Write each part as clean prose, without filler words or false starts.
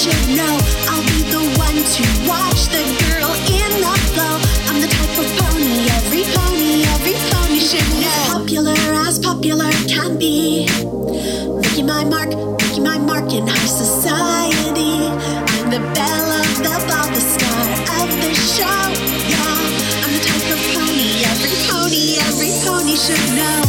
should know. I'll be the one to watch the girl in the flow. I'm the type of every pony should know. As popular can be. Making my mark in high society. I'm the belle of the ball, the star of the show. Yeah, I'm the type of every pony should know.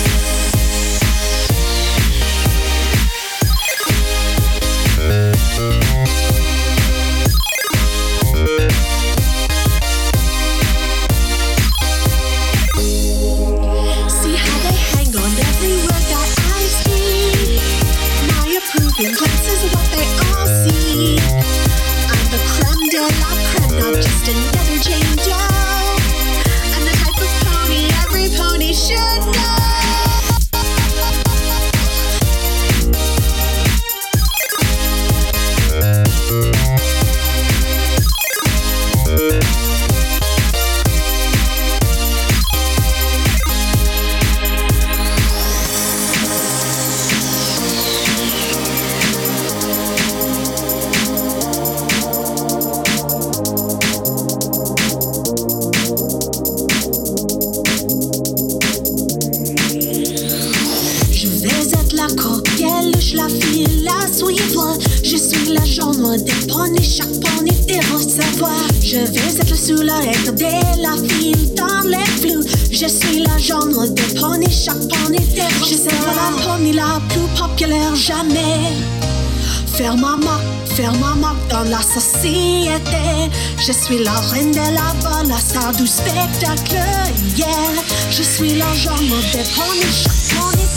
See how they hang on every word that I speak. My approving glance is what they all see. I'm the creme de la creme, not just another Jane Doe. I'm the type of pony every pony should know. La file à suivre, je suis la genre des poneys, chaque pony devra savoir. Je vais être le souleur et garder la file dans les flous. Je suis la genre des poneys, chaque pony devra savoir. Je serai la pony la plus populaire jamais. Faire ma marque dans la société. Je suis la reine de la balle, la star du spectacle, yeah. Je suis la genre des poneys, chaque pony